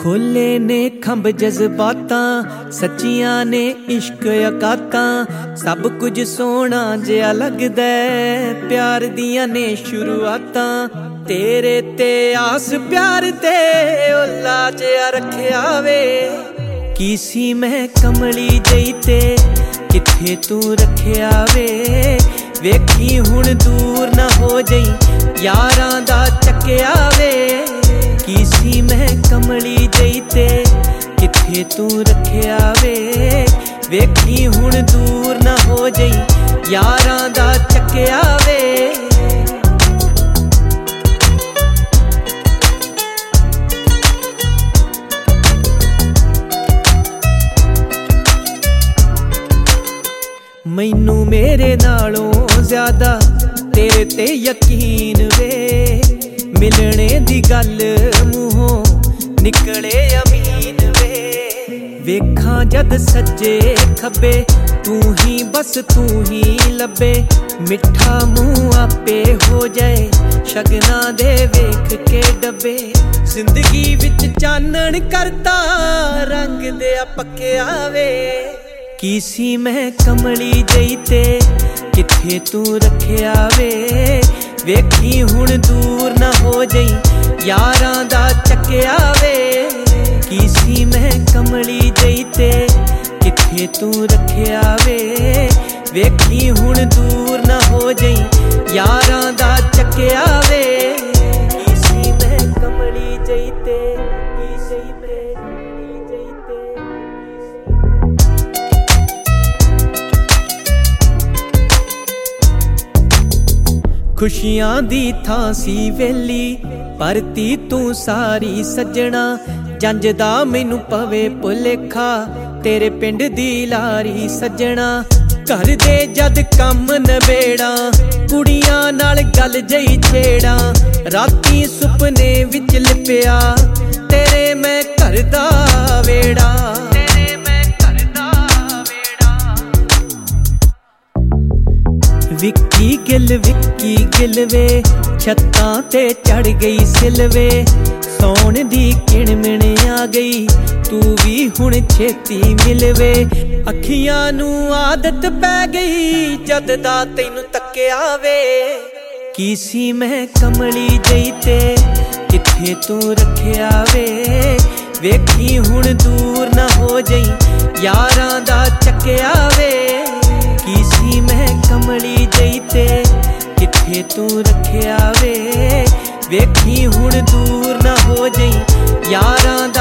खोले ने खंभ जज्बातां, सच्चियां ने इश्क अकातां। सब कुछ सोहना जिहा लगदा है, प्यार दियां ने शुरुआतां। तेरे ते आस प्यार ते ओला जिहा रखिया वे। की सी मैं कमली जई ते किथे तू रखिया वे। वेखी हुण दूर ना हो जई, यारां दा चक्किया वे। की सी मैं कमली जई ते किथे तू रखिया वे। वेखी हुण दूर ना हो जई, यारां दा चक्किया वे। मैनू मेरे नालों ज्यादा तेरे ते यकीन वे। मिलने दी गल मूहों निकले अमीन वे। वेखां जद सज्जे खब्बे, तू ही बस तू ही लब्बे। मिठा मुँह आपे हो जाए, शगना दे वेख के डब्बे। जिंदगी विच चानण करता, रंग दे पक्किया वे। की सी मैं कमली जई ते किथे तू रखिया वे। वेखी हुण दूर ना हो जई, यारां दा चक्किया वे। की सी मैं कमली जई ते किथे तू रखिया वे। वेखी हुण दूर ना हो जई, यारां दा चक्किया वे। की सी मैं कमली जई ते खुशियां दी थां सी वेली, परती तू सारी सज्जणा। जंजदा मैनू पवे भुलेखा, तेरे पिंड दी लारी सज्जणा। घर दे जद कम नबेड़ा, कुड़ियां नाल गल जई छेड़ा। राती सुपने विच लिपिया, तेरे मैं घर दा वेड़ा। विक्की गिल वे, छत्तां ते चढ़ गई सिलवे। सौण दी किणमिण आ गई, तू भी हुण छेती मिलवे। अखियां नू आदत पै गई, जद दा तैनू तक्किया वे। की सी मैं कमली जई ते किथे तू रखिया वे। वेखी हुण दूर ना हो जई, यारां दा चक्किया वे। की सी मैं कमली जई ते किथे तू रखिया वे। वेखी हुण दूर ना हो जई, यारां